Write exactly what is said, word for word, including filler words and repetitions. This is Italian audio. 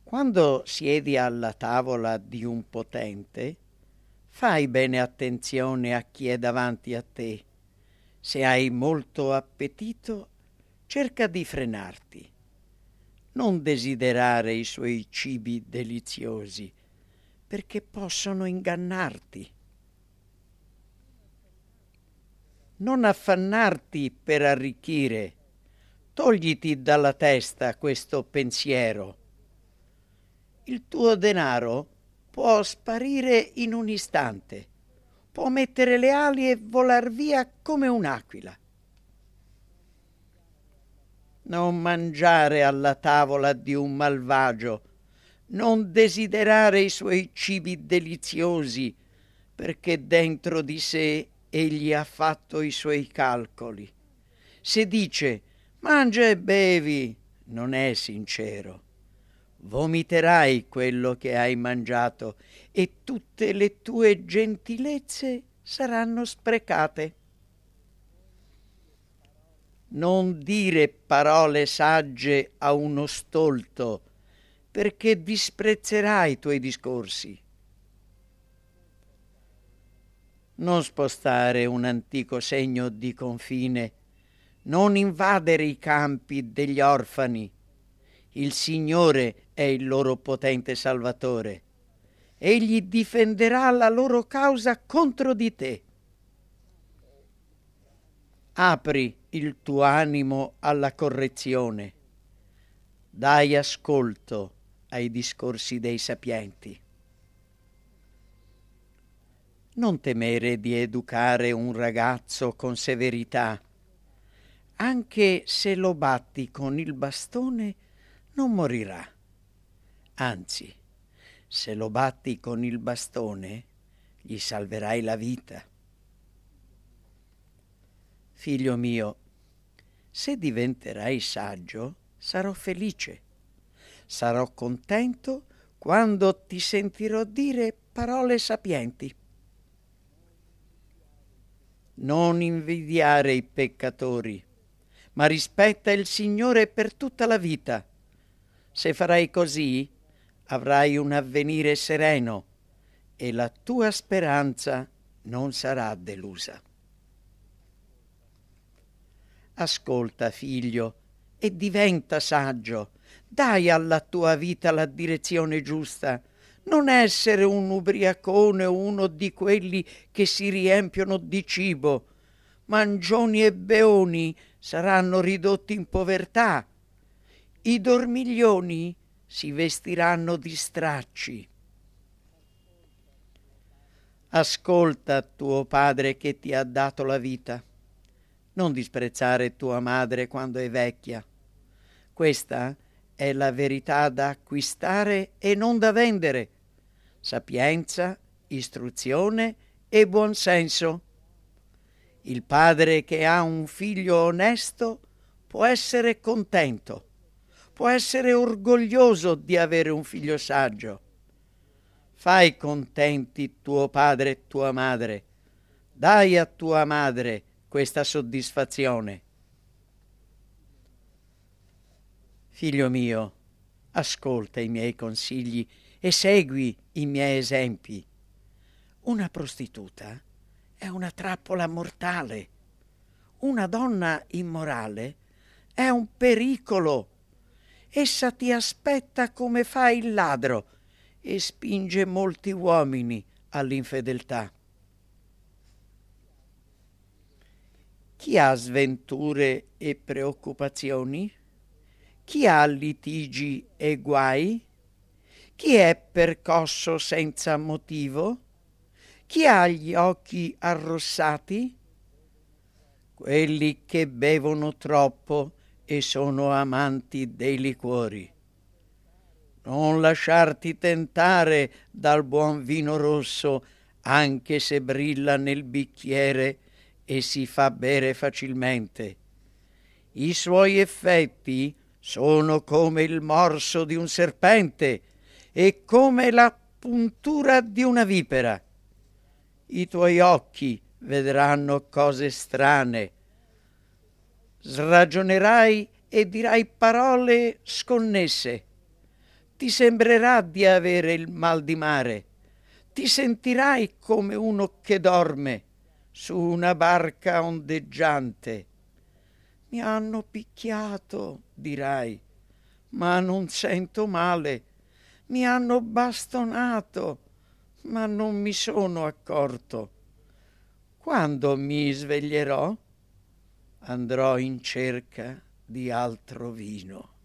Quando siedi alla tavola di un potente, fai bene attenzione a chi è davanti a te. Se hai molto appetito, cerca di frenarti. Non desiderare i suoi cibi deliziosi, perché possono ingannarti. Non affannarti per arricchire. Togliti dalla testa questo pensiero. Il tuo denaro può sparire in un istante, può mettere le ali e volar via come un'aquila. Non mangiare alla tavola di un malvagio, non desiderare i suoi cibi deliziosi, perché dentro di sé egli ha fatto i suoi calcoli. Se dice mangia e bevi, non è sincero. Vomiterai quello che hai mangiato e tutte le tue gentilezze saranno sprecate. Non dire parole sagge a uno stolto, perché disprezzerai i tuoi discorsi. Non spostare un antico segno di confine, non invadere i campi degli orfani. Il Signore è il loro potente Salvatore. Egli difenderà la loro causa contro di te. Apri il tuo animo alla correzione. Dai ascolto ai discorsi dei sapienti. Non temere di educare un ragazzo con severità. Anche se lo batti con il bastone, non morirà. Anzi, se lo batti con il bastone, gli salverai la vita. Figlio mio, se diventerai saggio, sarò felice. Sarò contento quando ti sentirò dire parole sapienti. Non invidiare i peccatori, ma rispetta il Signore per tutta la vita. Se farai così, avrai un avvenire sereno e la tua speranza non sarà delusa. Ascolta, figlio, e diventa saggio. Dai alla tua vita la direzione giusta. Non essere un ubriacone o uno di quelli che si riempiono di cibo. Mangioni e beoni saranno ridotti in povertà. I dormiglioni si vestiranno di stracci. Ascolta tuo padre che ti ha dato la vita. Non disprezzare tua madre quando è vecchia. Questa è la verità da acquistare e non da vendere. Sapienza, istruzione e buonsenso. Il padre che ha un figlio onesto può essere contento. Può essere orgoglioso di avere un figlio saggio. Fai contenti tuo padre e tua madre. Dai a tua madre questa soddisfazione. Figlio mio, ascolta i miei consigli e segui i miei esempi. Una prostituta è una trappola mortale. Una donna immorale è un pericolo. Essa ti aspetta come fa il ladro e spinge molti uomini all'infedeltà. Chi ha sventure e preoccupazioni? Chi ha litigi e guai? Chi è percosso senza motivo? Chi ha gli occhi arrossati? Quelli che bevono troppo e sono amanti dei liquori. Non lasciarti tentare dal buon vino rosso, anche se brilla nel bicchiere e si fa bere facilmente. I suoi effetti sono come il morso di un serpente e come la puntura di una vipera. I tuoi occhi vedranno cose strane. Sragionerai e dirai parole sconnesse. Ti sembrerà di avere il mal di mare. Ti sentirai come uno che dorme su una barca ondeggiante. Mi hanno picchiato, dirai, ma non sento male. Mi hanno bastonato, ma non mi sono accorto. Quando mi sveglierò, andrò in cerca di altro vino.